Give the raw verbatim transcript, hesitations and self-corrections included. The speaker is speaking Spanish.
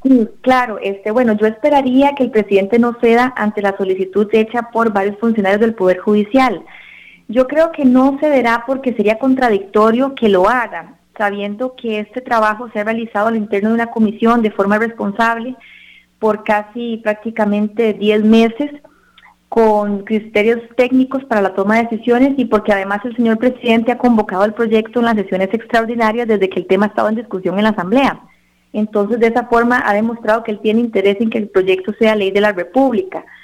Sí, claro, este, bueno, yo esperaría que el presidente no ceda ante la solicitud hecha por varios funcionarios del Poder Judicial. Yo creo que no cederá porque sería contradictorio que lo haga, sabiendo que este trabajo se ha realizado al interno de una comisión de forma responsable por casi prácticamente diez meses, con criterios técnicos para la toma de decisiones y porque además el señor presidente ha convocado el proyecto en las sesiones extraordinarias desde que el tema estaba en discusión en la Asamblea. Entonces, de esa forma ha demostrado que él tiene interés en que el proyecto sea ley de la República.